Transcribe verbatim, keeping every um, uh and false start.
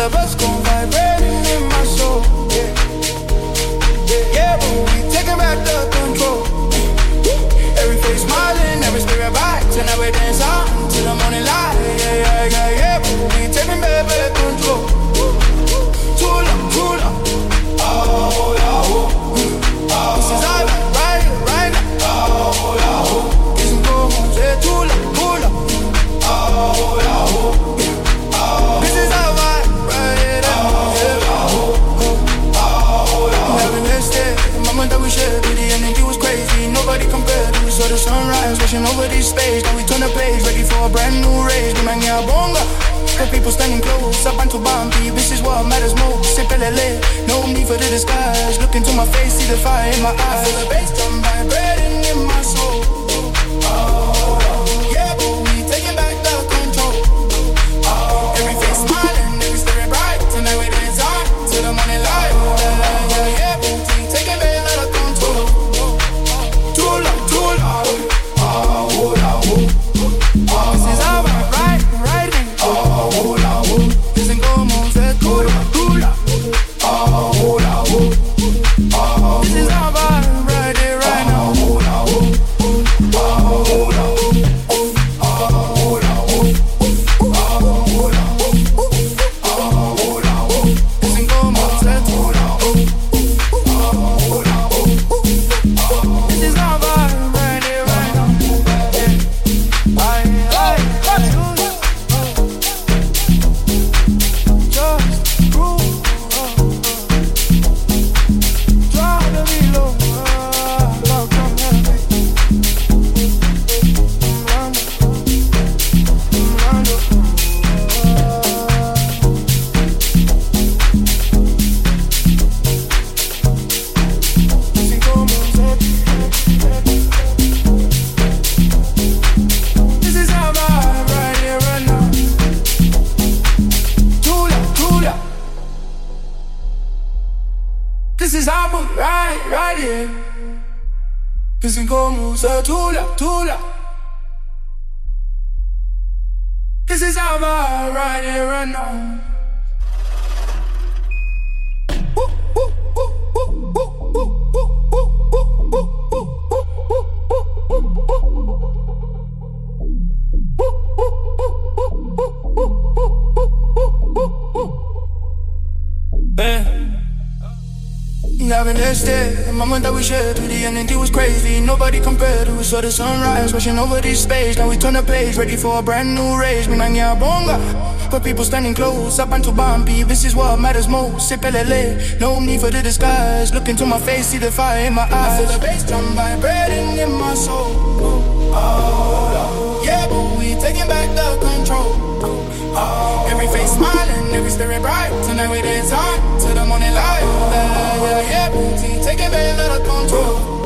the bus gon' vibrating in my soul. Yeah, yeah, yeah, but we taking back the control. Every face smiling, every spirit back. Tonight we dance on till the morning light. Yeah, yeah, yeah, yeah, but we taking back the control. Too long, too long. Oh, yeah, oh. This is our vibe, right here, right now. Oh, yeah, oh. Get some cool moves, yeah, too long, too long. Oh, yeah, oh. This is our vibe, right here, yeah. Oh, yeah, oh. Having this day, the moment that we shared, the energy was crazy. Nobody compared to us, saw the sunrise, rushing over this space. Now we turn the page, ready for a brand new race. We man, yeah, bonga. The people standing close, up onto Bambi. This is what matters most. Sip L L A, no need for the disguise. Look into my face, see the fire in my eyes. I feel the bass drum vibrating in my soul. Oh, yeah, but we taking back the control. Oh, every face smiling, every spirit bright. Tonight we dance on till the morning light. Yeah, yeah, yeah, but we taking back the control. Too long, too long. Oh, oh, oh, oh. This is our vibe, right, right in. Oh, oh, oh. This ain't go moves, that cool, cool. Oh, oh, oh. Oh, this is our vibe, right here, right now. Oh, oh, oh. Oh, oh, oh. Oh, oh, oh. This ain't go moves, that cool. Oh, oh, this is our vibe, right here, right now. Yeah. Aye, aye, aye. This is our move, right, right here. This ain't go moves, uh, too loud, too loud. This is our vibe, right here, right now. Having this day, the moment that we shared, through the energy was crazy. Nobody compared to us, saw the sunrise, rushing over this space. Now we turn the page, ready for a brand new race. Me man, yeah, bonga. But people standing close, up onto Bambi. This is what matters most. Sip L L A, no need for the disguise. Look into my face, see the fire in my eyes. I feel the bass drum vibrating in my soul. Oh, yeah, but we taking back the control. Oh, every face smiling, every spirit bright. Tonight we dance on till the morning light. Yeah, yeah, yeah, but we taking back the control.